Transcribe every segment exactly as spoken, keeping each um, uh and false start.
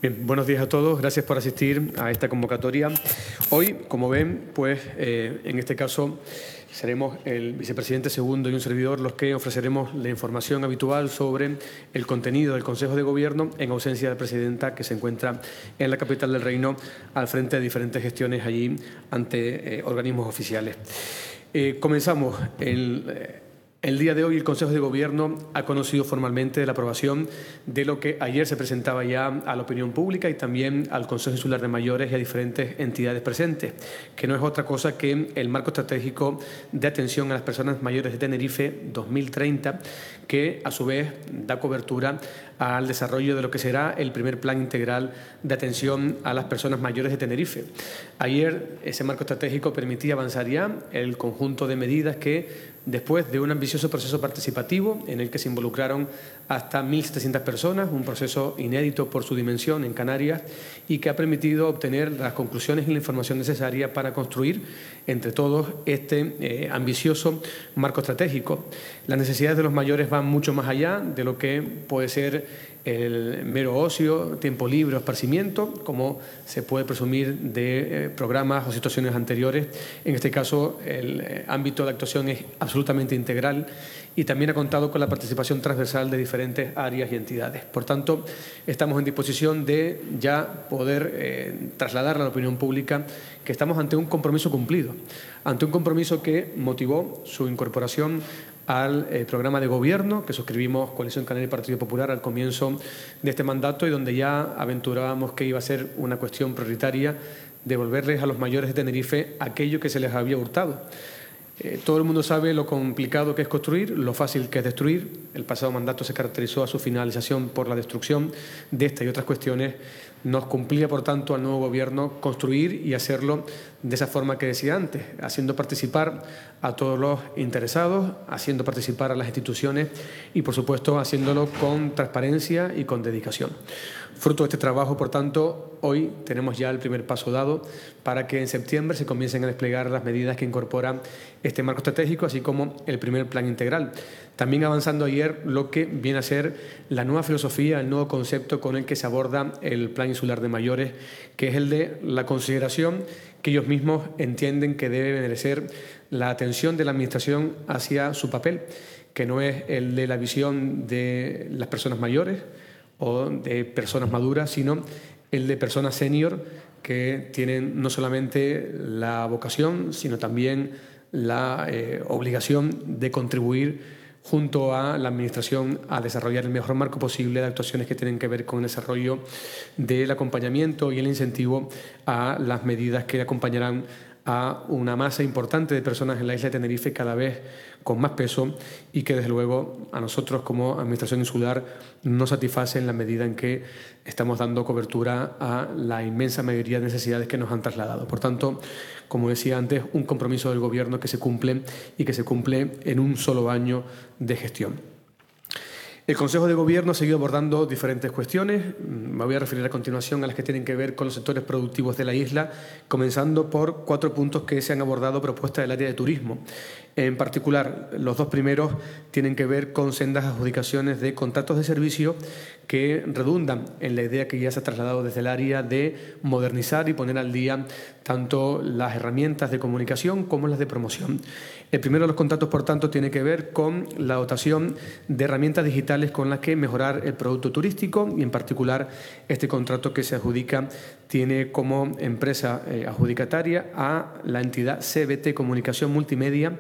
Bien, buenos días a todos. Gracias por asistir a esta convocatoria. Hoy, como ven, pues eh, en este caso seremos el vicepresidente segundo y un servidor los que ofreceremos la información habitual sobre el contenido del Consejo de Gobierno en ausencia de la presidenta, que se encuentra en la capital del Reino al frente de diferentes gestiones allí ante eh, organismos oficiales. Eh, comenzamos el... Eh, El día de hoy el Consejo de Gobierno ha conocido formalmente la aprobación de lo que ayer se presentaba ya a la opinión pública y también al Consejo Insular de Mayores y a diferentes entidades presentes, que no es otra cosa que el Marco Estratégico de Atención a las Personas Mayores de Tenerife dos mil treinta, que a su vez da cobertura al desarrollo de lo que será el primer Plan Integral de Atención a las Personas Mayores de Tenerife. Ayer ese marco estratégico permitía avanzar ya el conjunto de medidas que, después de un ambicioso proceso participativo en el que se involucraron hasta mil setecientas personas, un proceso inédito por su dimensión en Canarias y que ha permitido obtener las conclusiones y la información necesaria para construir entre todos este eh, ambicioso marco estratégico. Las necesidades de los mayores van mucho más allá de lo que puede ser el mero ocio, tiempo libre o esparcimiento, como se puede presumir de eh, programas o situaciones anteriores. En este caso, el eh, ámbito de actuación es absolutamente integral y también ha contado con la participación transversal de diferentes áreas y entidades. Por tanto, estamos en disposición de ya poder eh, trasladar a la opinión pública que estamos ante un compromiso cumplido, ante un compromiso que motivó su incorporación al eh, programa de gobierno que suscribimos Coalición Canaria y Partido Popular al comienzo de este mandato y donde ya aventurábamos que iba a ser una cuestión prioritaria devolverles a los mayores de Tenerife aquello que se les había hurtado. Eh, todo el mundo sabe lo complicado que es construir, lo fácil que es destruir. El pasado mandato se caracterizó a su finalización por la destrucción de esta y otras cuestiones. Nos cumplía, por tanto, al nuevo Gobierno construir y hacerlo de esa forma que decía antes, haciendo participar a todos los interesados, haciendo participar a las instituciones y, por supuesto, haciéndolo con transparencia y con dedicación. Fruto de este trabajo, por tanto, hoy tenemos ya el primer paso dado para que en septiembre se comiencen a desplegar las medidas que incorporan este marco estratégico, así como el primer plan integral. También avanzando ayer lo que viene a ser la nueva filosofía, el nuevo concepto con el que se aborda el Plan Insular de Mayores, que es el de la consideración que ellos mismos entienden que debe merecer la atención de la Administración hacia su papel, que no es el de la visión de las personas mayores o de personas maduras, sino el de personas senior que tienen no solamente la vocación, sino también la eh, obligación de contribuir junto a la Administración a desarrollar el mejor marco posible de actuaciones que tienen que ver con el desarrollo del acompañamiento y el incentivo a las medidas que acompañarán a una masa importante de personas en la isla de Tenerife cada vez con más peso y que, desde luego, a nosotros como Administración Insular nos satisface en la medida en que estamos dando cobertura a la inmensa mayoría de necesidades que nos han trasladado. Por tanto, como decía antes, un compromiso del Gobierno que se cumple y que se cumple en un solo año de gestión. El Consejo de Gobierno ha seguido abordando diferentes cuestiones. Me voy a referir a continuación a las que tienen que ver con los sectores productivos de la isla, comenzando por cuatro puntos que se han abordado propuesta del área de turismo. En particular, los dos primeros tienen que ver con sendas adjudicaciones de contratos de servicio que redundan en la idea que ya se ha trasladado desde el área de modernizar y poner al día tanto las herramientas de comunicación como las de promoción. El primero de los contratos, por tanto, tiene que ver con la dotación de herramientas digitales con las que mejorar el producto turístico y, en particular, este contrato que se adjudica tiene como empresa eh, adjudicataria a la entidad C B T Comunicación Multimedia,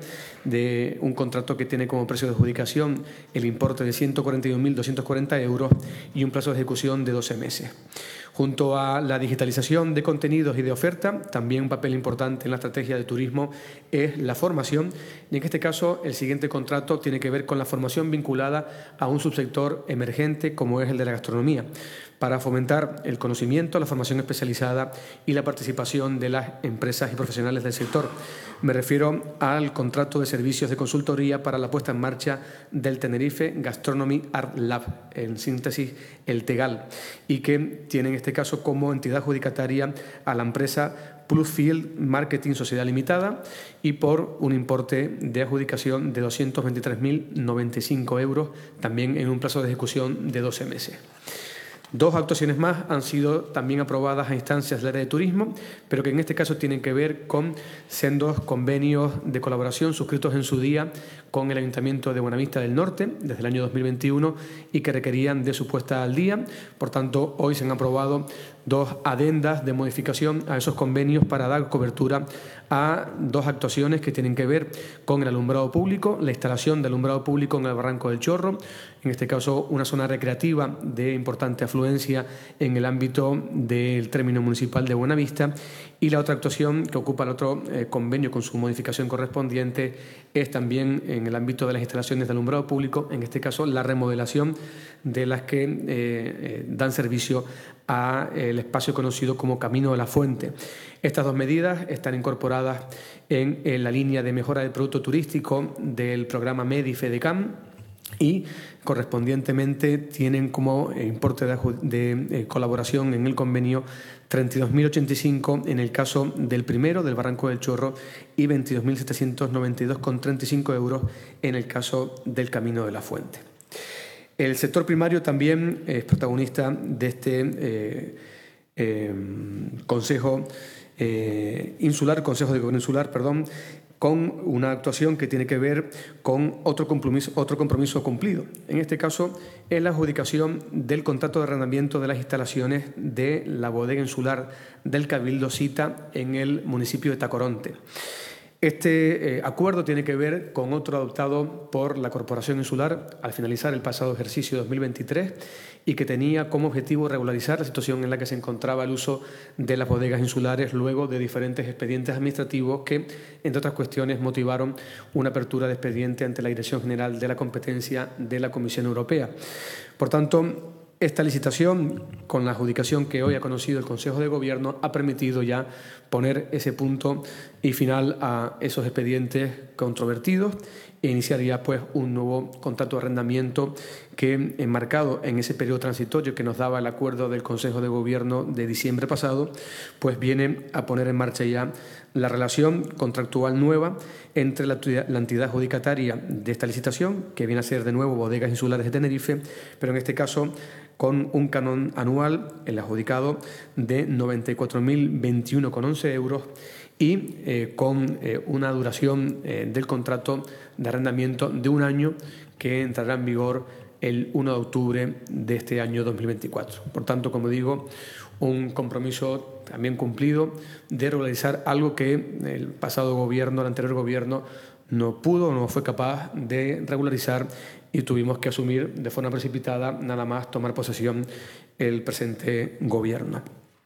de un contrato que tiene como precio de adjudicación el importe de ciento cuarenta y un mil doscientos cuarenta euros y un plazo de ejecución de doce meses. Junto a la digitalización de contenidos y de oferta, también un papel importante en la estrategia de turismo es la formación, y en este caso el siguiente contrato tiene que ver con la formación vinculada a un subsector emergente como es el de la gastronomía, para fomentar el conocimiento, la formación especializada y la participación de las empresas y profesionales del sector. Me refiero al contrato de servicios de consultoría para la puesta en marcha del Tenerife Gastronomy Art Lab, en síntesis el TEGAL, y que tiene en este caso como entidad adjudicataria a la empresa Plusfield Marketing Sociedad Limitada y por un importe de adjudicación de doscientos veintitrés mil noventa y cinco euros, también en un plazo de ejecución de doce meses. Dos actuaciones más han sido también aprobadas a instancias del área de turismo, pero que en este caso tienen que ver con sendos convenios de colaboración suscritos en su día con el Ayuntamiento de Buenavista del Norte desde el año dos mil veintiuno y que requerían de su puesta al día. Por tanto, hoy se han aprobado dos adendas de modificación a esos convenios para dar cobertura a dos actuaciones que tienen que ver con el alumbrado público, la instalación de alumbrado público en el Barranco del Chorro, en este caso una zona recreativa de importante afluencia en el ámbito del término municipal de Buenavista, y la otra actuación que ocupa el otro eh, convenio con su modificación correspondiente es también en el ámbito de las instalaciones de alumbrado público, en este caso la remodelación de las que eh, eh, dan servicio al espacio conocido como Camino de la Fuente. Estas dos medidas están incorporadas en, en la línea de mejora del producto turístico del programa MEDI FEDECAM y correspondientemente tienen como importe de, de eh, colaboración en el convenio treinta y dos mil ochenta y cinco en el caso del primero, del Barranco del Chorro, y veintidós mil setecientos noventa y dos con treinta y cinco euros en el caso del Camino de la Fuente. El sector primario también es protagonista de este eh, eh, Consejo eh, Insular, Consejo de Gobierno Insular, perdón, con una actuación que tiene que ver con otro compromiso, otro compromiso cumplido. En este caso, es la adjudicación del contrato de arrendamiento de las instalaciones de la bodega insular del Cabildo Cita en el municipio de Tacoronte. Este eh, acuerdo tiene que ver con otro adoptado por la Corporación Insular al finalizar el pasado ejercicio dos mil veintitrés y que tenía como objetivo regularizar la situación en la que se encontraba el uso de las bodegas insulares luego de diferentes expedientes administrativos que, entre otras cuestiones, motivaron una apertura de expediente ante la Dirección General de la Competencia de la Comisión Europea. Por tanto, esta licitación, con la adjudicación que hoy ha conocido el Consejo de Gobierno, ha permitido ya poner ese punto y final a esos expedientes controvertidos e iniciar ya pues, un nuevo contrato de arrendamiento que, enmarcado en ese periodo transitorio que nos daba el acuerdo del Consejo de Gobierno de diciembre pasado, pues viene a poner en marcha ya la relación contractual nueva entre la, la entidad adjudicataria de esta licitación, que viene a ser de nuevo Bodegas Insulares de Tenerife, pero en este caso con un canon anual, el adjudicado, de noventa y cuatro mil veintiuno con once euros y eh, con eh, una duración eh, del contrato de arrendamiento de un año que entrará en vigor el uno de octubre de este año dos mil veinticuatro. Por tanto, como digo, un compromiso también cumplido de regularizar algo que el pasado gobierno, el anterior gobierno, no pudo o no fue capaz de regularizar y tuvimos que asumir de forma precipitada, nada más tomar posesión el presente gobierno.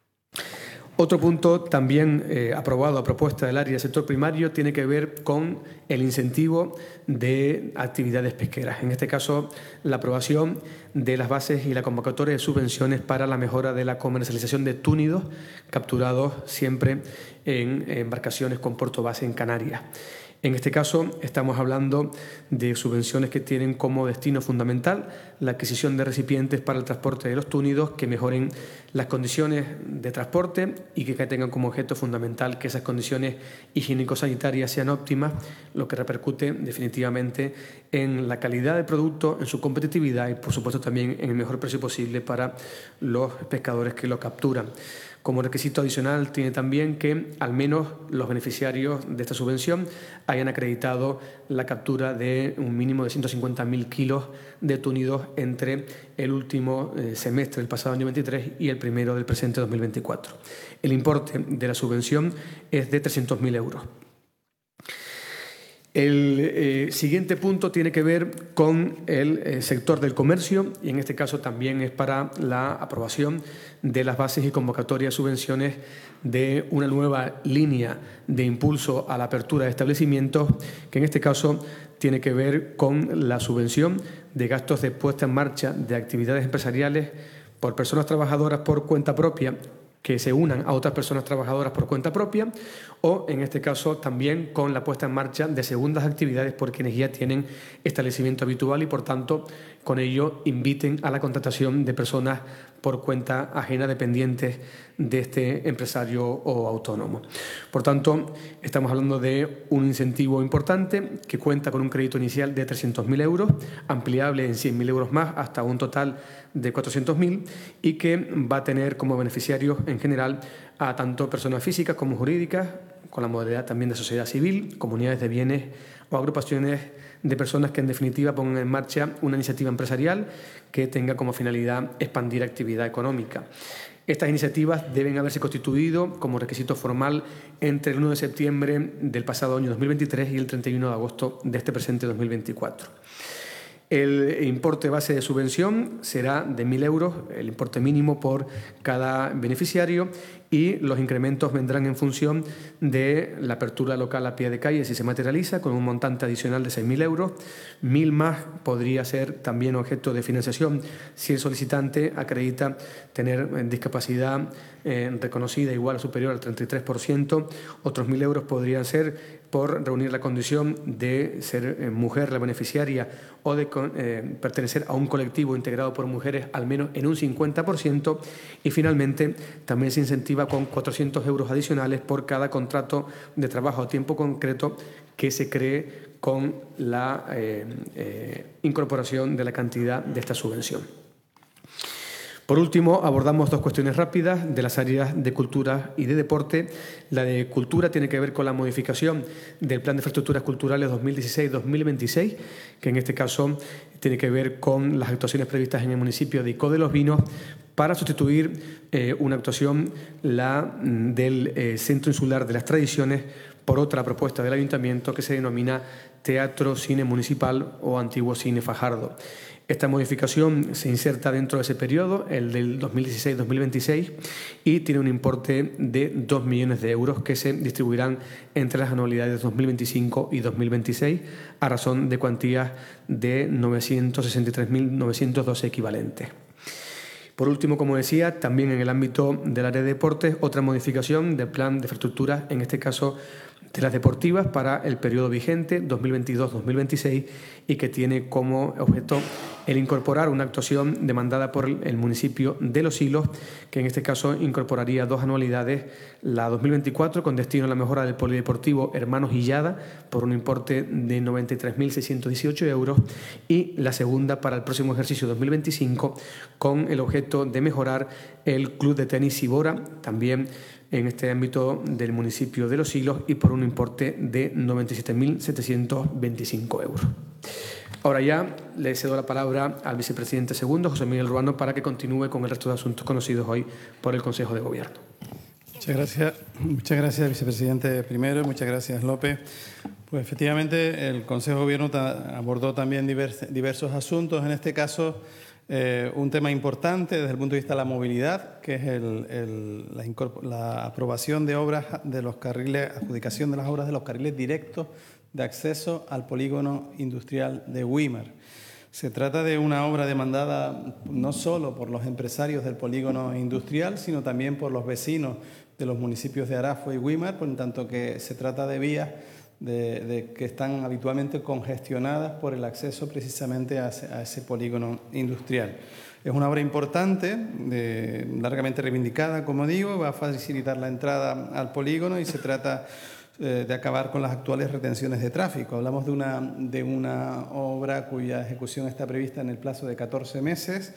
Otro punto también eh, aprobado a propuesta del área del sector primario tiene que ver con el incentivo de actividades pesqueras. En este caso, la aprobación de las bases y la convocatoria de subvenciones para la mejora de la comercialización de túnidos capturados siempre en embarcaciones con puerto base en Canarias. En este caso, estamos hablando de subvenciones que tienen como destino fundamental la adquisición de recipientes para el transporte de los túnidos que mejoren las condiciones de transporte y que tengan como objeto fundamental que esas condiciones higiénico-sanitarias sean óptimas, lo que repercute definitivamente en la calidad del producto, en su competitividad y, por supuesto, también en el mejor precio posible para los pescadores que lo capturan. Como requisito adicional tiene también que al menos los beneficiarios de esta subvención hayan acreditado la captura de un mínimo de ciento cincuenta mil kilos de túnidos entre el último eh, semestre del pasado año veintitrés y el primero del presente dos mil veinticuatro. El importe de la subvención es de trescientos mil euros. El eh, siguiente punto tiene que ver con el eh, sector del comercio y en este caso también es para la aprobación de las bases y convocatorias de subvenciones de una nueva línea de impulso a la apertura de establecimientos que en este caso tiene que ver con la subvención de gastos de puesta en marcha de actividades empresariales por personas trabajadoras por cuenta propia que se unan a otras personas trabajadoras por cuenta propia o, en este caso, también con la puesta en marcha de segundas actividades por quienes ya tienen establecimiento habitual y, por tanto, con ello inviten a la contratación de personas por cuenta ajena dependientes de este empresario o autónomo. Por tanto, estamos hablando de un incentivo importante que cuenta con un crédito inicial de trescientos mil euros, ampliable en cien mil euros más hasta un total de cuatrocientos mil, y que va a tener como beneficiarios en general a tanto personas físicas como jurídicas, con la modalidad también de sociedad civil, comunidades de bienes o agrupaciones de personas que en definitiva pongan en marcha una iniciativa empresarial que tenga como finalidad expandir actividad económica. Estas iniciativas deben haberse constituido como requisito formal entre el uno de septiembre del pasado año dos mil veintitrés y el treinta y uno de agosto de este presente dos mil veinticuatro. El importe base de subvención será de mil euros, el importe mínimo por cada beneficiario, y los incrementos vendrán en función de la apertura local a pie de calle si se materializa, con un montante adicional de seis mil euros. Mil más podría ser también objeto de financiación si el solicitante acredita tener discapacidad eh, reconocida igual o superior al treinta y tres por ciento. Otros mil euros podrían ser por reunir la condición de ser eh, mujer la beneficiaria o de eh, pertenecer a un colectivo integrado por mujeres al menos en un cincuenta por ciento. Y finalmente también se incentiva con cuatrocientos euros adicionales por cada contrato de trabajo a tiempo concreto que se cree con la eh, eh, incorporación de la cantidad de esta subvención. Por último, abordamos dos cuestiones rápidas de las áreas de cultura y de deporte. La de cultura tiene que ver con la modificación del Plan de Infraestructuras Culturales dos mil dieciséis dos mil veintiséis, que en este caso tiene que ver con las actuaciones previstas en el municipio de Icó de los Vinos para sustituir eh, una actuación, la del eh, Centro Insular de las Tradiciones, por otra propuesta del Ayuntamiento que se denomina Teatro Cine Municipal o Antiguo Cine Fajardo. Esta modificación se inserta dentro de ese periodo, el del dos mil dieciséis dos mil veintiséis, y tiene un importe de dos millones de euros que se distribuirán entre las anualidades dos mil veinticinco y dos mil veintiséis a razón de cuantías de novecientos sesenta y tres mil novecientos doce equivalentes. Por último, como decía, también en el ámbito del área de deportes, otra modificación del plan de infraestructuras, en este caso de las deportivas, para el periodo vigente dos mil veintidós dos mil veintiséis, y que tiene como objeto el incorporar una actuación demandada por el municipio de Los Silos, que en este caso incorporaría dos anualidades, la dos mil veinticuatro con destino a la mejora del polideportivo Hermanos Illada por un importe de noventa y tres mil seiscientos dieciocho euros, y la segunda para el próximo ejercicio dos mil veinticinco con el objeto de mejorar el Club de Tenis Sibora, también en este ámbito del municipio de Los Silos, y por un importe de noventa y siete mil setecientos veinticinco euros. Ahora ya le cedo la palabra al vicepresidente segundo, José Miguel Ruano, para que continúe con el resto de asuntos conocidos hoy por el Consejo de Gobierno. Muchas gracias, muchas gracias, vicepresidente primero, muchas gracias, López. Pues efectivamente el Consejo de Gobierno abordó también divers, diversos asuntos, en este caso eh, un tema importante desde el punto de vista de la movilidad, que es el, el, la, la aprobación de obras de los carriles, adjudicación de las obras de los carriles directos de acceso al polígono industrial de Güímar. Se trata de una obra demandada no solo por los empresarios del polígono industrial, sino también por los vecinos de los municipios de Arafo y Güímar, por tanto que se trata de vías de, de, que están habitualmente congestionadas por el acceso precisamente a ese, a ese polígono industrial. Es una obra importante, de, largamente reivindicada, como digo, va a facilitar la entrada al polígono y se trata de acabar con las actuales retenciones de tráfico. Hablamos de una, de una obra cuya ejecución está prevista en el plazo de catorce meses.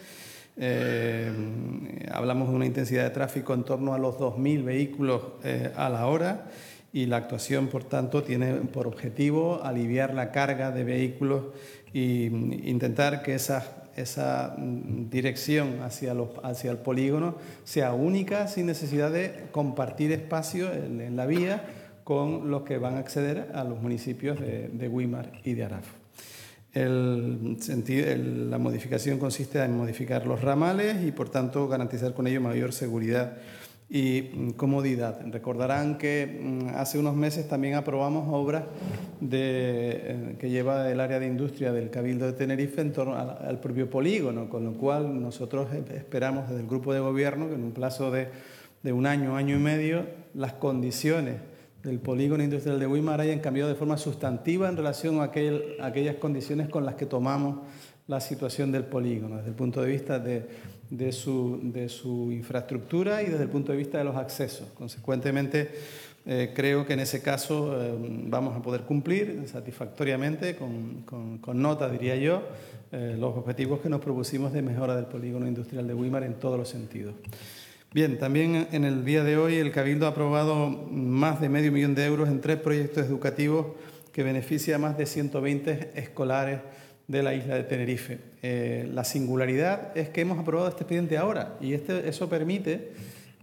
Eh, hablamos de una intensidad de tráfico en torno a los dos mil vehículos eh, a la hora, y la actuación, por tanto, tiene por objetivo aliviar la carga de vehículos e intentar que esa, esa dirección hacia, los, hacia el polígono sea única, sin necesidad de compartir espacio en, en la vía con los que van a acceder a los municipios de, de Güímar y de Arafo. El sentido, el, la modificación consiste en modificar los ramales y, por tanto, garantizar con ello mayor seguridad y comodidad. Recordarán que hace unos meses también aprobamos obras de, que lleva el área de industria del Cabildo de Tenerife en torno al, al propio polígono, con lo cual nosotros esperamos desde el Grupo de Gobierno que en un plazo de, de un año, año y medio, las condiciones del polígono industrial de Güímar hayan cambiado de forma sustantiva en relación a, aquel, a aquellas condiciones con las que tomamos la situación del polígono, desde el punto de vista de, de, su, de su infraestructura y desde el punto de vista de los accesos. Consecuentemente, eh, creo que en ese caso eh, vamos a poder cumplir satisfactoriamente, con, con, con nota, diría yo, eh, los objetivos que nos propusimos de mejora del polígono industrial de Güímar en todos los sentidos. Bien, también en el día de hoy el Cabildo ha aprobado más de medio millón de euros en tres proyectos educativos que benefician a más de ciento veinte escolares de la isla de Tenerife. Eh, la singularidad es que hemos aprobado este expediente ahora y este, eso permite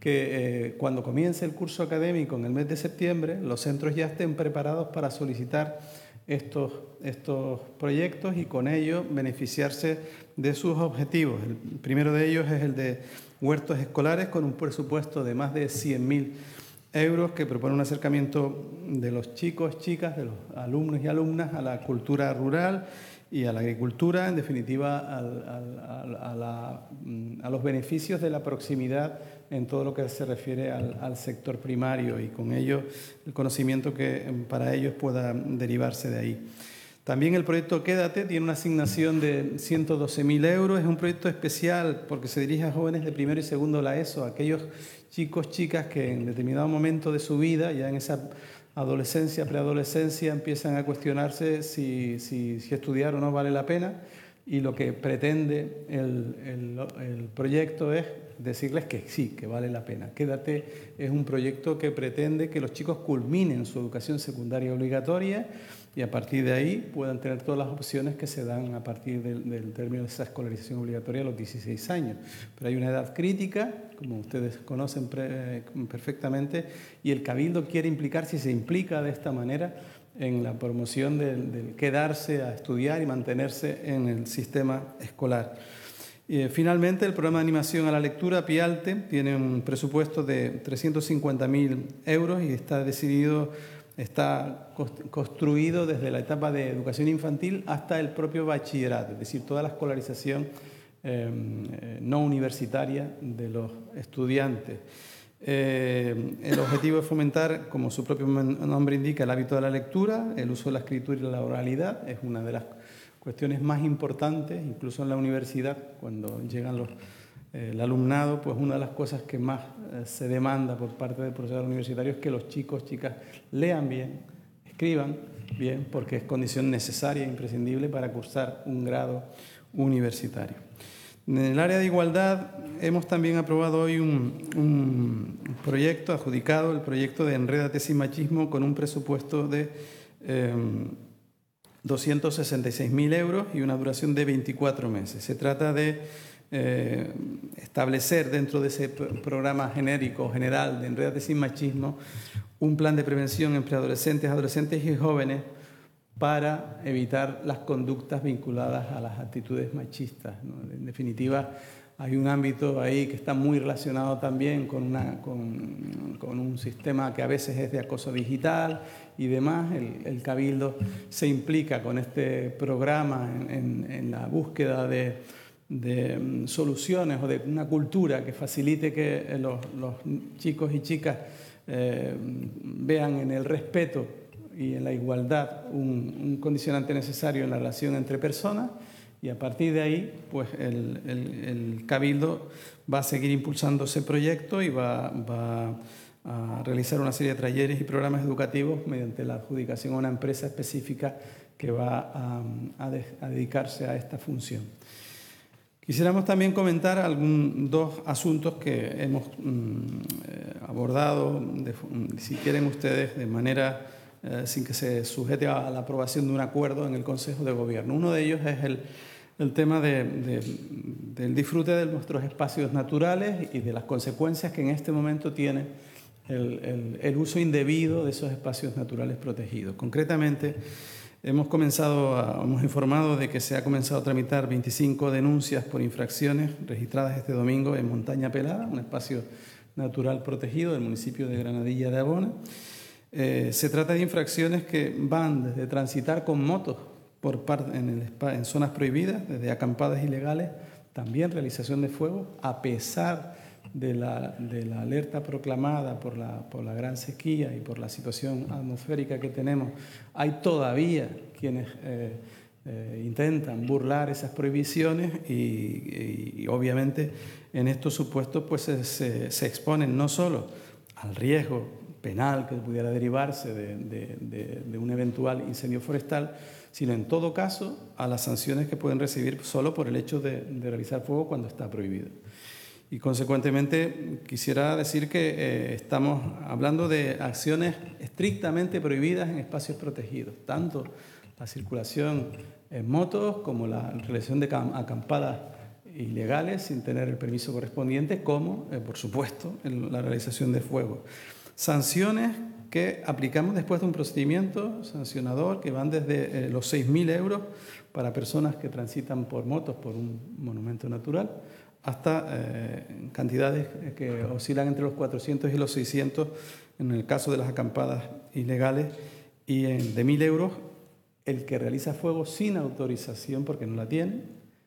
que eh, cuando comience el curso académico en el mes de septiembre, los centros ya estén preparados para solicitar estos, estos proyectos y con ello beneficiarse de sus objetivos. El primero de ellos es el de huertos escolares con un presupuesto de más de cien mil euros que propone un acercamiento de los chicos, chicas, de los alumnos y alumnas a la cultura rural y a la agricultura, en definitiva al, al, a, la, a los beneficios de la proximidad en todo lo que se refiere al, al sector primario y con ello el conocimiento que para ellos pueda derivarse de ahí. También el proyecto Quédate tiene una asignación de ciento doce mil euros. Es un proyecto especial porque se dirige a jóvenes de primero y segundo de la ESO, aquellos chicos, chicas que en determinado momento de su vida, ya en esa adolescencia, preadolescencia, empiezan a cuestionarse si, si, si estudiar o no vale la pena, y lo que pretende el, el, el proyecto es decirles que sí, que vale la pena. Quédate es un proyecto que pretende que los chicos culminen su educación secundaria obligatoria y a partir de ahí puedan tener todas las opciones que se dan a partir del, del término de esa escolarización obligatoria a los dieciséis años. Pero hay una edad crítica, como ustedes conocen pre, perfectamente, y el Cabildo quiere implicarse y se implica de esta manera en la promoción del, del quedarse a estudiar y mantenerse en el sistema escolar. Eh, finalmente, el programa de animación a la lectura, PIALTE, tiene un presupuesto de trescientos cincuenta mil euros y está decidido, está construido desde la etapa de educación infantil hasta el propio bachillerato, es decir, toda la escolarización eh, no universitaria de los estudiantes. Eh, el objetivo es fomentar, como su propio nombre indica, el hábito de la lectura, el uso de la escritura y la oralidad. Es una de las cuestiones más importantes, incluso en la universidad, cuando llegan los, eh, el alumnado, pues una de las cosas que más eh, se demanda por parte del profesor universitario es que los chicos, chicas, lean bien, escriban bien, porque es condición necesaria e imprescindible para cursar un grado universitario. En el área de igualdad hemos también aprobado hoy un, un proyecto adjudicado, el proyecto de Enrédate sin machismo, con un presupuesto de eh, doscientos sesenta y seis mil euros y una duración de veinticuatro meses. Se trata de eh, establecer dentro de ese programa genérico general de Enrédate sin machismo un plan de prevención entre adolescentes, adolescentes y jóvenes para evitar las conductas vinculadas a las actitudes machistas, ¿no? En definitiva, hay un ámbito ahí que está muy relacionado también con, una, con, con un sistema que a veces es de acoso digital y demás. El, el Cabildo se implica con este programa en, en, en la búsqueda de, de soluciones o de una cultura que facilite que los, los chicos y chicas eh, vean en el respeto y en la igualdad un, un condicionante necesario en la relación entre personas, y a partir de ahí pues el, el, el Cabildo va a seguir impulsando ese proyecto y va, va a realizar una serie de talleres y programas educativos mediante la adjudicación a una empresa específica que va a, a, de, a dedicarse a esta función. Quisiéramos también comentar algún, dos asuntos que hemos mm, abordado, de, si quieren ustedes, de manera Eh, sin que se sujete a la aprobación de un acuerdo en el Consejo de Gobierno. Uno de ellos es el, el tema de, de, del disfrute de nuestros espacios naturales y de las consecuencias que en este momento tiene el, el, el uso indebido de esos espacios naturales protegidos. Concretamente, hemos, comenzado a, hemos informado de que se ha comenzado a tramitar veinticinco denuncias por infracciones registradas este domingo en Montaña Pelada, un espacio natural protegido del municipio de Granadilla de Abona. Eh, se trata de infracciones que van desde transitar con motos por parte, en, el, en zonas prohibidas, desde acampadas ilegales, también realización de fuego, a pesar de la, de la alerta proclamada por la, por la gran sequía y por la situación atmosférica que tenemos. Hay todavía quienes eh, eh, intentan burlar esas prohibiciones y, y, y obviamente en estos supuestos pues se, se, se exponen no solo al riesgo penal que pudiera derivarse de, de, de, de un eventual incendio forestal, sino en todo caso a las sanciones que pueden recibir solo por el hecho de, de realizar fuego cuando está prohibido. Y consecuentemente quisiera decir que eh, estamos hablando de acciones estrictamente prohibidas en espacios protegidos, tanto la circulación en motos como la realización de acampadas ilegales sin tener el permiso correspondiente, como, eh, por supuesto, en la realización de fuego. Sanciones que aplicamos después de un procedimiento sancionador que van desde eh, los seis mil euros para personas que transitan por motos por un monumento natural hasta eh, cantidades que oscilan entre los cuatrocientos y los seiscientos en el caso de las acampadas ilegales, y en, de mil euros el que realiza fuego sin autorización porque no la tiene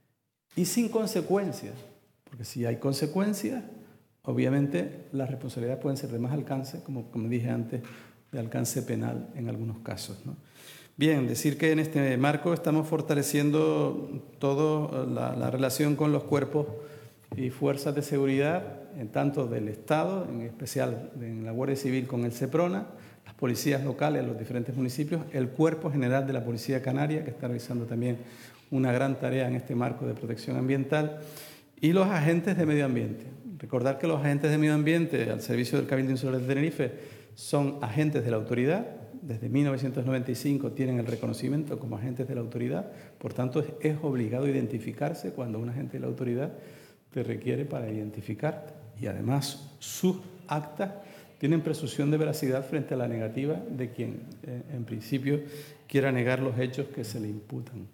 y sin consecuencias, porque si hay consecuencias, obviamente las responsabilidades pueden ser de más alcance, como, como dije antes, de alcance penal en algunos casos, ¿no? Bien, decir que en este marco estamos fortaleciendo toda la, la relación con los cuerpos y fuerzas de seguridad, en tanto del Estado, en especial en la Guardia Civil con el SEPRONA, las policías locales en los diferentes municipios, el Cuerpo General de la Policía Canaria, que está realizando también una gran tarea en este marco de protección ambiental, y los agentes de medio ambiente. Recordar que los agentes de medio ambiente al servicio del Cabildo Insular de Tenerife son agentes de la autoridad. Desde mil novecientos noventa y cinco tienen el reconocimiento como agentes de la autoridad. Por tanto, es, es obligado identificarse cuando un agente de la autoridad te requiere para identificarte. Y además, sus actas tienen presunción de veracidad frente a la negativa de quien, eh, en principio, quiera negar los hechos que se le imputan.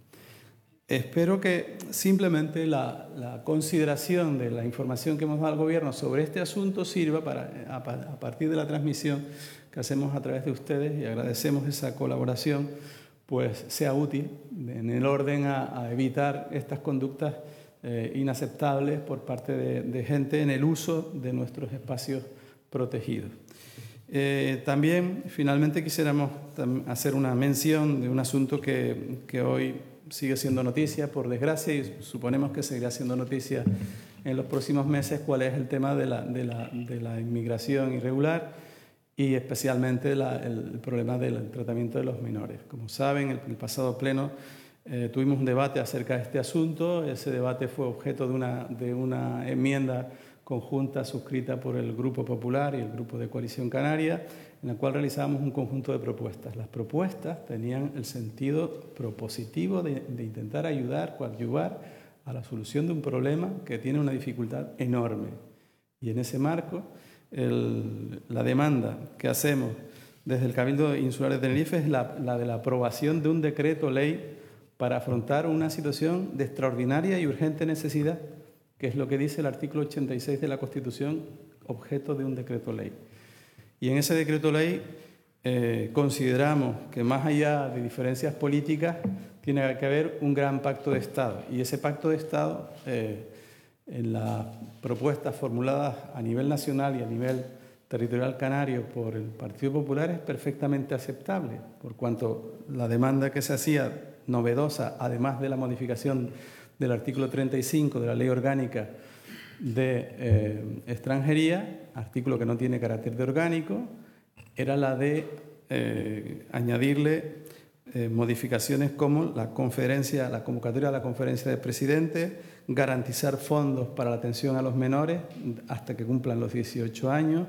Espero que simplemente la, la consideración de la información que hemos dado al Gobierno sobre este asunto sirva para, a, a partir de la transmisión que hacemos a través de ustedes, y agradecemos esa colaboración, pues sea útil en el orden a, a evitar estas conductas eh, inaceptables por parte de, de gente en el uso de nuestros espacios protegidos. Eh, también, finalmente, quisiéramos hacer una mención de un asunto que, que hoy sigue siendo noticia, por desgracia, y suponemos que seguirá siendo noticia en los próximos meses, cuál es el tema de la, de la, de la inmigración irregular y especialmente la, el problema del tratamiento de los menores. Como saben, el, el pasado pleno eh, tuvimos un debate acerca de este asunto. Ese debate fue objeto de una, de una enmienda conjunta suscrita por el Grupo Popular y el Grupo de Coalición Canaria, en la cual realizábamos un conjunto de propuestas. Las propuestas tenían el sentido propositivo de, de intentar ayudar, coadyuvar a la solución de un problema que tiene una dificultad enorme. Y en ese marco, el, la demanda que hacemos desde el Cabildo Insular de Tenerife es la, la de la aprobación de un decreto ley para afrontar una situación de extraordinaria y urgente necesidad, que es lo que dice el artículo ochenta y seis de la Constitución, objeto de un decreto ley. Y en ese decreto ley eh, consideramos que más allá de diferencias políticas tiene que haber un gran pacto de Estado. Y ese pacto de Estado, eh, en las propuestas formuladas a nivel nacional y a nivel territorial canario por el Partido Popular, es perfectamente aceptable, por cuanto la demanda que se hacía novedosa, además de la modificación del artículo treinta y cinco de la Ley Orgánica de eh, Extranjería, artículo que no tiene carácter de orgánico, era la de eh, añadirle eh, modificaciones como la conferencia, la convocatoria de la conferencia de presidentes, garantizar fondos para la atención a los menores hasta que cumplan los dieciocho años,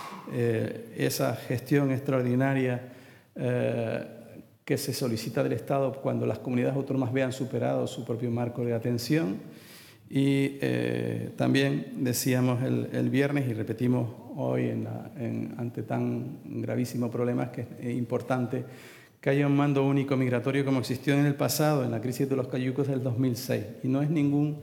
eh, esa gestión extraordinaria eh, que se solicita del Estado cuando las comunidades autónomas vean superado su propio marco de atención. Y eh, también decíamos el, el viernes y repetimos hoy en la, en, ante tan gravísimo problema, que es importante que haya un mando único migratorio como existió en el pasado, en la crisis de los cayucos del dos mil seis. Y no es ningún,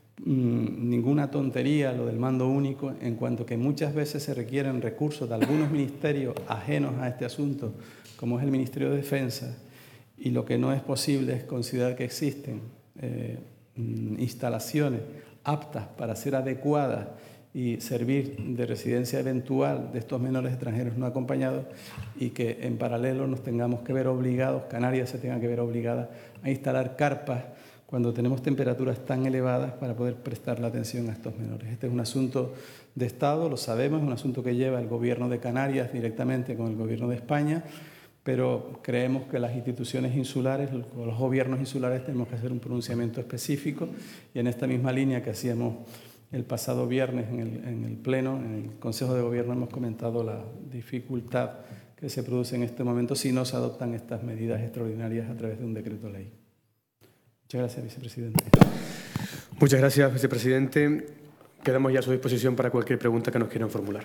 mmm, ninguna tontería lo del mando único, en cuanto que muchas veces se requieren recursos de algunos ministerios ajenos a este asunto, como es el Ministerio de Defensa, y lo que no es posible es considerar que existen eh, instalaciones aptas para ser adecuadas y servir de residencia eventual de estos menores extranjeros no acompañados, y que en paralelo nos tengamos que ver obligados, Canarias se tenga que ver obligada a instalar carpas cuando tenemos temperaturas tan elevadas para poder prestar la atención a estos menores. Este es un asunto de Estado, lo sabemos, es un asunto que lleva el Gobierno de Canarias directamente con el Gobierno de España, pero creemos que las instituciones insulares, los gobiernos insulares, tenemos que hacer un pronunciamiento específico, y en esta misma línea que hacíamos el pasado viernes en el, en el Pleno, en el Consejo de Gobierno, hemos comentado la dificultad que se produce en este momento si no se adoptan estas medidas extraordinarias a través de un decreto ley. Muchas gracias, vicepresidente. Muchas gracias, vicepresidente. Quedamos ya a su disposición para cualquier pregunta que nos quieran formular.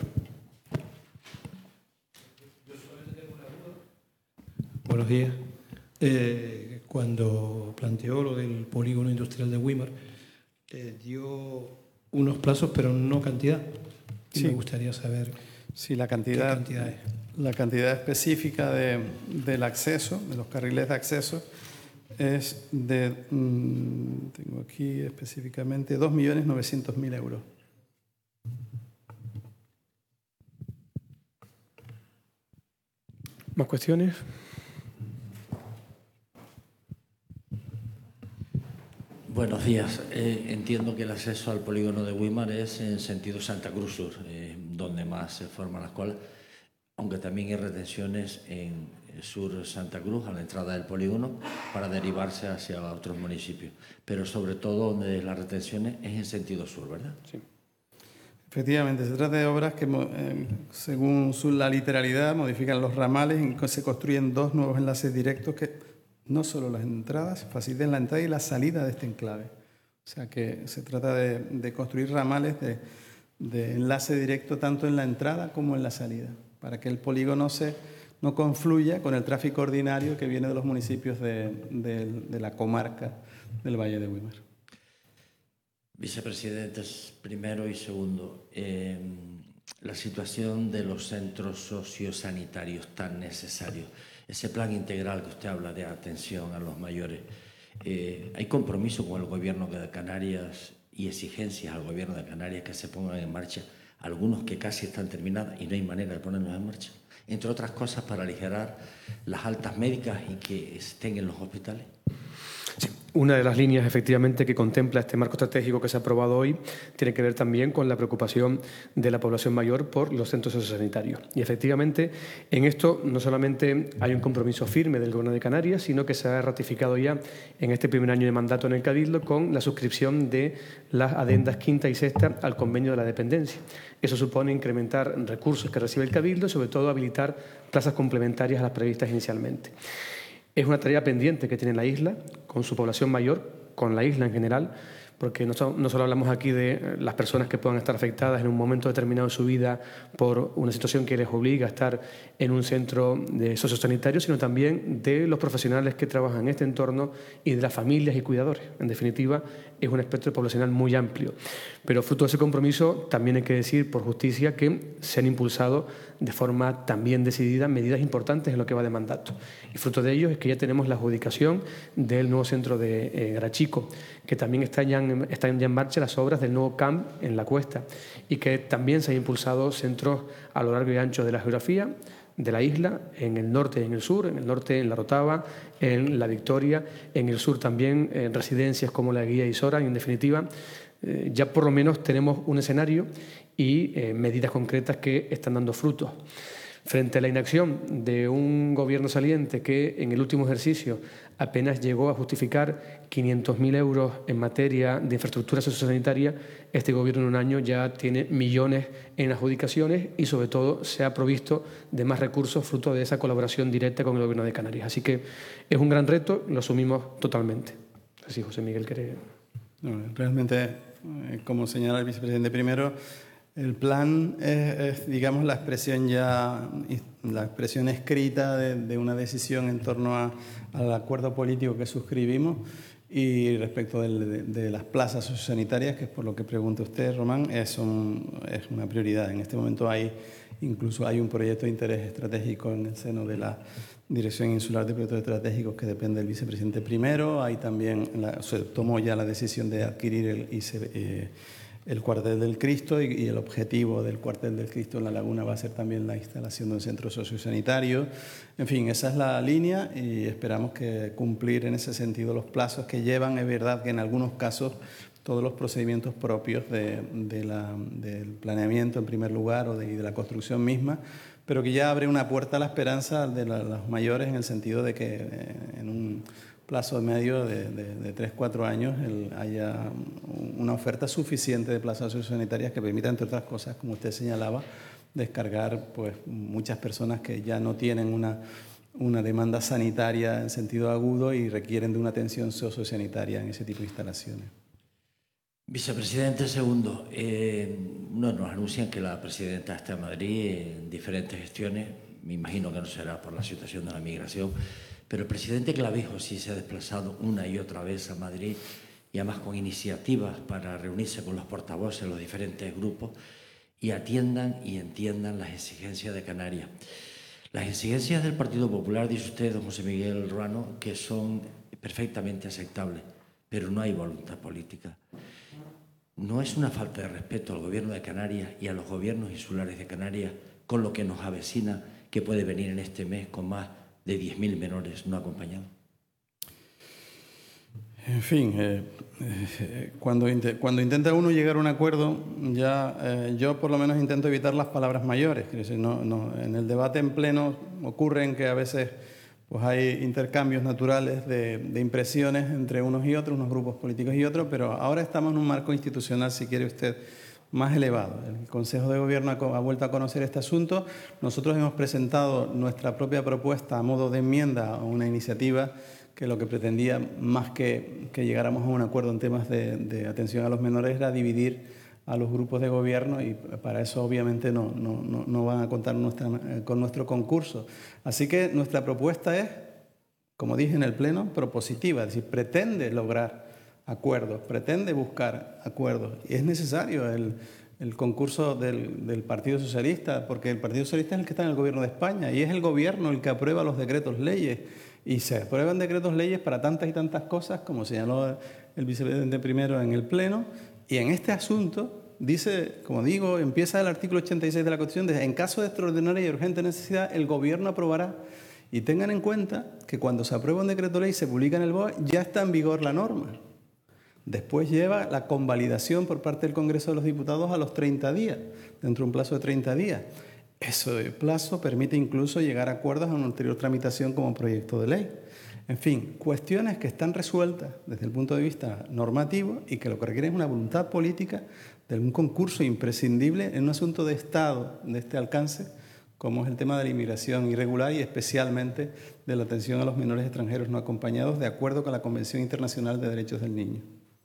Buenos días. Eh, cuando planteó lo del polígono industrial de Güímar, eh, dio unos plazos, pero no cantidad. Y sí. Me gustaría saber sí, la cantidad, qué cantidad es. La cantidad específica de, del acceso, de los carriles de acceso, es de, mmm, tengo aquí específicamente, dos millones novecientos mil euros. ¿Más cuestiones? Buenos días. Eh, entiendo que el acceso al polígono de Güímar es en sentido Santa Cruz Sur, eh, donde más se forman las colas, aunque también hay retenciones en sur Santa Cruz, a la entrada del polígono, para derivarse hacia otros municipios. Pero sobre todo donde las retenciones es en sentido sur, ¿verdad? Sí. Efectivamente, se trata de obras que, eh, según su, la literalidad, modifican los ramales y se construyen dos nuevos enlaces directos que no solo las entradas, facilitan la entrada y la salida de este enclave. O sea que se trata de, de construir ramales de, de enlace directo tanto en la entrada como en la salida, para que el polígono se, no confluya con el tráfico ordinario que viene de los municipios de, de, de la comarca del Valle de Güímar. Vicepresidentes, primero y segundo, eh, la situación de los centros sociosanitarios tan necesarios, ese plan integral que usted habla de atención a los mayores, eh, ¿hay compromiso con el Gobierno de Canarias y exigencias al Gobierno de Canarias que se pongan en marcha algunos que casi están terminados y no hay manera de ponerlos en marcha? Entre otras cosas, para aligerar las altas médicas y que estén en los hospitales. Sí. Una de las líneas, efectivamente, que contempla este marco estratégico que se ha aprobado hoy tiene que ver también con la preocupación de la población mayor por los centros sociosanitarios. Y, efectivamente, en esto no solamente hay un compromiso firme del Gobierno de Canarias, sino que se ha ratificado ya en este primer año de mandato en el Cabildo con la suscripción de las adendas quinta y sexta al convenio de la dependencia. Eso supone incrementar recursos que recibe el Cabildo y, sobre todo, habilitar plazas complementarias a las previstas inicialmente. Es una tarea pendiente que tiene la isla, con su población mayor, con la isla en general, porque no, no solo hablamos aquí de las personas que puedan estar afectadas en un momento determinado de su vida por una situación que les obliga a estar en un centro de sociosanitario, sino también de los profesionales que trabajan en este entorno y de las familias y cuidadores. En definitiva, es un espectro poblacional muy amplio. Pero fruto de ese compromiso, también hay que decir, por justicia, que se han impulsado de forma también decidida medidas importantes en lo que va de mandato. Y fruto de ello es que ya tenemos la adjudicación del nuevo centro de eh, Garachico, que también están ya, en, están ya en marcha las obras del nuevo C A M en la Cuesta, y que también se han impulsado centros a lo largo y ancho de la geografía de la isla, en el norte y en el sur, en el norte en La Rotava, en La Victoria, en el sur también en residencias como La Guía y Sora, y en definitiva eh, ya por lo menos tenemos un escenario y eh, medidas concretas que están dando frutos. Frente a la inacción de un gobierno saliente que en el último ejercicio apenas llegó a justificar quinientos mil euros en materia de infraestructura sociosanitaria, este gobierno en un año ya tiene millones en adjudicaciones y sobre todo se ha provisto de más recursos fruto de esa colaboración directa con el gobierno de Canarias. Así que es un gran reto, lo asumimos totalmente. Así, José Miguel, ¿quiere? No, realmente, eh, como señala el vicepresidente primero, el plan es, es, digamos, la expresión ya, la expresión escrita de, de una decisión en torno a, al acuerdo político que suscribimos, y respecto del, de, de las plazas sociosanitarias, que es por lo que pregunta usted, Román, es, un, es una prioridad. En este momento hay, incluso hay un proyecto de interés estratégico en el seno de la Dirección Insular de Proyectos Estratégicos que depende del vicepresidente primero. Hay también, la, se tomó ya la decisión de adquirir el I C B, eh, el Cuartel del Cristo y, y el objetivo del Cuartel del Cristo en La Laguna va a ser también la instalación de un centro sociosanitario. En fin, esa es la línea y esperamos que cumplir en ese sentido los plazos que llevan. Es verdad que en algunos casos todos los procedimientos propios de, de la, del planeamiento en primer lugar o de, de la construcción misma, pero que ya abre una puerta a la esperanza de la, los mayores en el sentido de que eh, en un plazo medio de, de, de tres, cuatro años el, haya una oferta suficiente de plazas sociosanitarias que permita, entre otras cosas, como usted señalaba, descargar pues, muchas personas que ya no tienen una, una demanda sanitaria en sentido agudo y requieren de una atención sociosanitaria en ese tipo de instalaciones. Vicepresidente segundo, eh, no, nos anuncian que la presidenta está en Madrid en diferentes gestiones, me imagino que no será por la situación de la migración, pero el presidente Clavijo sí se ha desplazado una y otra vez a Madrid y además con iniciativas para reunirse con los portavoces de los diferentes grupos y atiendan y entiendan las exigencias de Canarias. Las exigencias del Partido Popular, dice usted, don José Miguel Ruano, que son perfectamente aceptables, pero no hay voluntad política. ¿No es una falta de respeto al Gobierno de Canarias y a los gobiernos insulares de Canarias con lo que nos avecina que puede venir en este mes con más de diez mil menores no acompañados? En fin, eh, eh, cuando, inte cuando intenta uno llegar a un acuerdo, ya eh, yo por lo menos intento evitar las palabras mayores. Es decir, no, no, en el debate en pleno ocurren que a veces pues hay intercambios naturales de, de impresiones entre unos y otros, unos grupos políticos y otros, pero ahora estamos en un marco institucional, si quiere usted, más elevado. El Consejo de Gobierno ha, ha vuelto a conocer este asunto. Nosotros hemos presentado nuestra propia propuesta a modo de enmienda a una iniciativa que lo que pretendía, más que, que llegáramos a un acuerdo en temas de, de atención a los menores, era dividir a los grupos de gobierno y para eso obviamente no, no, no, no van a contar nuestra, con nuestro concurso. Así que nuestra propuesta es, como dije en el Pleno, propositiva, es decir, pretende lograr acuerdos, pretende buscar acuerdos. Y es necesario el, el concurso del, del Partido Socialista, porque el Partido Socialista es el que está en el Gobierno de España y es el Gobierno el que aprueba los decretos leyes. Y se aprueban decretos leyes para tantas y tantas cosas, como señaló el vicepresidente primero en el Pleno. Y en este asunto, dice, como digo, empieza el artículo ochenta y seis de la Constitución, de, en caso de extraordinaria y urgente necesidad, el Gobierno aprobará. Y tengan en cuenta que cuando se aprueba un decreto ley y se publica en el B O E, ya está en vigor la norma. Después lleva la convalidación por parte del Congreso de los Diputados a los treinta días, dentro de un plazo de treinta días. Ese plazo permite incluso llegar a acuerdos en una ulterior tramitación como proyecto de ley. En fin, cuestiones que están resueltas desde el punto de vista normativo y que lo que requieren es una voluntad política de un concurso imprescindible en un asunto de Estado de este alcance, como es el tema de la inmigración irregular y especialmente de la atención a los menores extranjeros no acompañados, de acuerdo con la Convención Internacional de Derechos del Niño.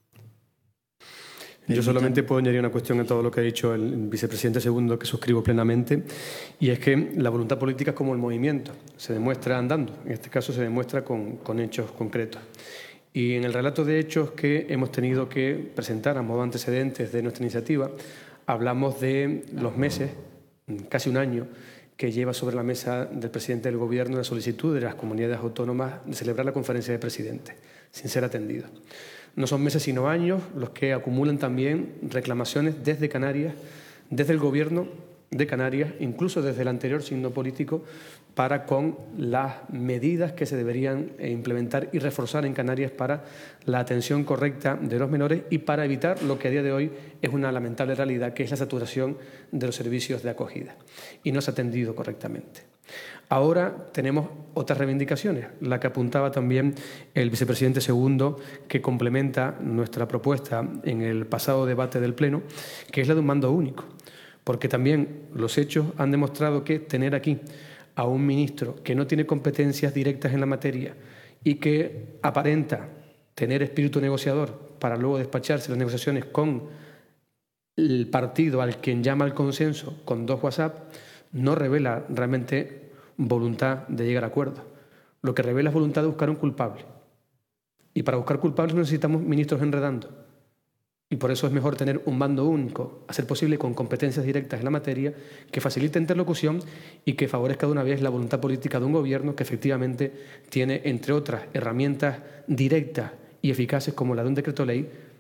Yo solamente puedo añadir una cuestión a todo lo que ha dicho el vicepresidente segundo, que suscribo plenamente, y es que la voluntad política es como el movimiento, se demuestra andando, en este caso se demuestra con, con hechos concretos. Y en el relato de hechos que hemos tenido que presentar a modo antecedentes de nuestra iniciativa, hablamos de los meses, casi un año, que lleva sobre la mesa del presidente del Gobierno la solicitud de las comunidades autónomas de celebrar la conferencia de presidentes, sin ser atendido. No son meses sino años los que acumulan también reclamaciones desde Canarias, desde el Gobierno de Canarias, incluso desde el anterior signo político, para con las medidas que se deberían implementar y reforzar en Canarias para la atención correcta de los menores y para evitar lo que a día de hoy es una lamentable realidad, que es la saturación de los servicios de acogida. Y no se ha atendido correctamente. Ahora tenemos otras reivindicaciones, la que apuntaba también el vicepresidente segundo, que complementa nuestra propuesta en el pasado debate del Pleno, que es la de un mando único. Porque también los hechos han demostrado que tener aquí a un ministro que no tiene competencias directas en la materia y que aparenta tener espíritu negociador para luego despacharse las negociaciones con el partido al quien llama al consenso con dos WhatsApp, no revela realmente voluntad de llegar a acuerdos. Lo que revela es voluntad de buscar un culpable. Y para buscar culpables necesitamos ministros enredando. Y por eso es mejor tener un mando único, a ser posible con competencias directas en la materia, que facilite interlocución y que favorezca de una vez la voluntad política de un gobierno que efectivamente tiene, entre otras herramientas directas y eficaces como la de un decreto ley,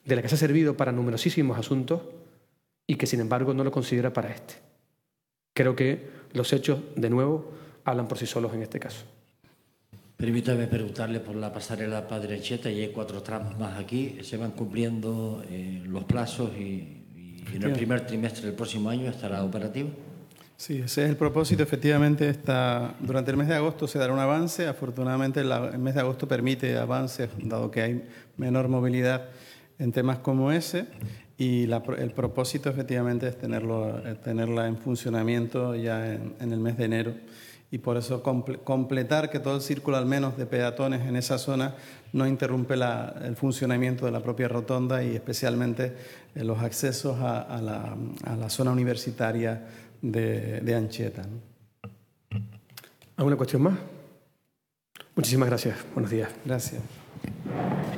de la que se ha servido para numerosísimos asuntos y que, sin embargo, no lo considera para este. Creo que los hechos, de nuevo, hablan por sí solos en este caso. Permítame preguntarle por la pasarela Padre Anchieta, y hay cuatro tramos más aquí. ¿Se van cumpliendo eh, los plazos y, y en el primer trimestre del próximo año estará operativo? Sí, ese es el propósito. Efectivamente, está, durante el mes de agosto se dará un avance. Afortunadamente, la, el mes de agosto permite avances, dado que hay menor movilidad en temas como ese. Y la, el propósito, efectivamente, es tenerlo, tenerla en funcionamiento ya en, en el mes de enero. Y por eso comple, completar que todo el círculo, al menos de peatones en esa zona, no interrumpe la, el funcionamiento de la propia rotonda y especialmente eh, los accesos a, a, la, a la zona universitaria de, de Anchieta, ¿no? ¿Alguna cuestión más? Muchísimas gracias. Buenos días. Gracias.